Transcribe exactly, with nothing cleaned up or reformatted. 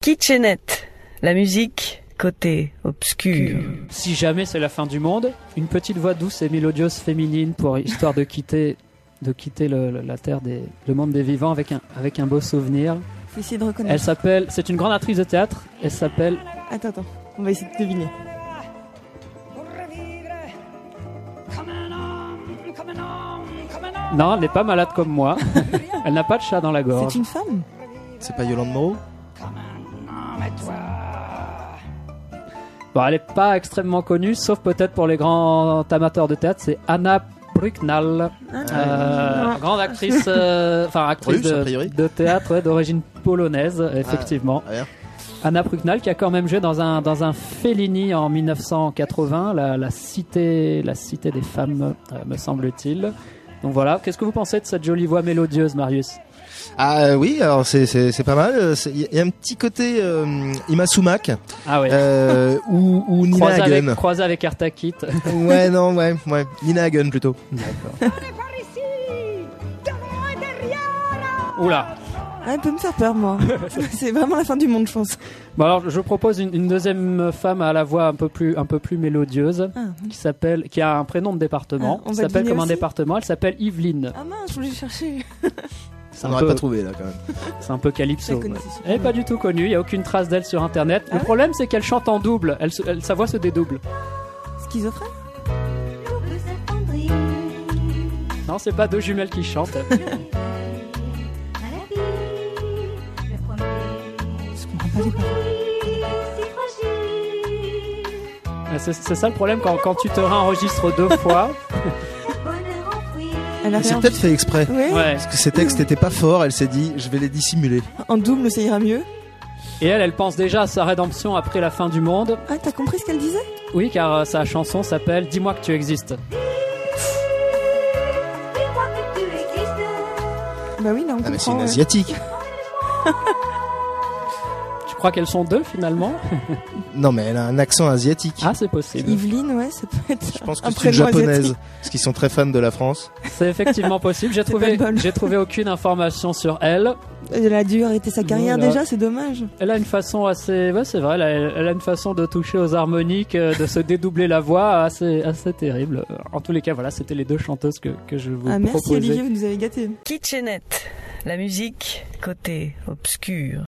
Kitchenette, la musique côté obscur. Si jamais c'est la fin du monde, une petite voix douce et mélodieuse féminine pour histoire de quitter, de quitter le, le- la terre des, le monde des vivants avec un, avec un beau souvenir. Faut essayer de reconnaître. Elle s'appelle, c'est une grande actrice de théâtre. Elle s'appelle. Attends, attends. On va essayer de deviner. Non, elle n'est pas malade comme moi. Elle n'a pas de chat dans la gorge. C'est une femme? C'est pas Yolande Moreau? Bon, elle n'est pas extrêmement connue, sauf peut-être pour les grands amateurs de théâtre. C'est Anna Brucknall, euh, Ah. grande actrice, euh, enfin actrice Russe, a de, priori. de théâtre ouais, d'origine polonaise, effectivement. Ah, ouais. Anna Brucknall qui a quand même joué dans un dans un Fellini en mille neuf cent quatre-vingts, la, la cité la cité des femmes, euh, me semble-t-il. Donc voilà, qu'est-ce que vous pensez de cette jolie voix mélodieuse, Marius? Ah euh, oui, alors c'est c'est c'est pas mal. Il y a un petit côté euh, Ima Sumac Ah ouais. euh, ou ou Nina Croisé Hagen. avec, croisé avec Artakit. Ouais non ouais ouais Nina Hagen plutôt. D'accord. Oula. Ah, elle peut me faire peur, moi. C'est vraiment la fin du monde, je pense. Bon alors, je propose une, une deuxième femme à la voix un peu plus un peu plus mélodieuse, Ah. qui s'appelle, qui a un prénom de département, Ah, on qui va s'appelle deviner comme un aussi département. Elle s'appelle Yveline. Ah mince, je voulais chercher. C'est On un n'aurait peu, pas trouvé là quand même. c'est un peu calypso. Je la connais, ouais. c'est sûr. Elle est pas du tout connue. Il y a aucune trace d'elle sur internet. Ah Le ouais problème, c'est qu'elle chante en double. Elle, se- elle- sa voix se dédouble. Schizophrène? Non, c'est pas deux jumelles qui chantent. Je comprends pas les paroles. C'est, c'est ça le problème quand, quand tu te réenregistres deux fois. Elle a Mais c'est rien. peut-être fait exprès. Ouais. Ouais. Parce que ces textes n'étaient pas forts, elle s'est dit je vais les dissimuler. En double, ça ira mieux. Et elle, elle pense déjà à sa rédemption après la fin du monde. Ah, t'as compris ce qu'elle disait? Oui, car euh, sa chanson s'appelle Dis-moi que tu existes. Bah oui, là, on Ah mais c'est comprend. une ouais. asiatique. Tu crois qu'elles sont deux finalement? Non mais elle a un accent asiatique. Ah, c'est possible. Yveline, ouais, ça peut être. Je pense que un c'est une prénom japonaise asiatique. parce qu'ils sont très fans de la France. C'est effectivement possible. J'ai pas trouvé, de bol. j'ai trouvé aucune information sur elle. Elle a dû arrêter sa carrière Voilà. déjà, c'est dommage. Elle a une façon assez, ouais, c'est vrai. Elle a, elle a une façon de toucher aux harmoniques, euh, de se dédoubler la voix assez, assez terrible. En tous les cas, voilà, c'était les deux chanteuses que, que je vous Ah, merci proposais. Olivier, vous nous avez gâtés. Kitchenette, la musique côté obscur.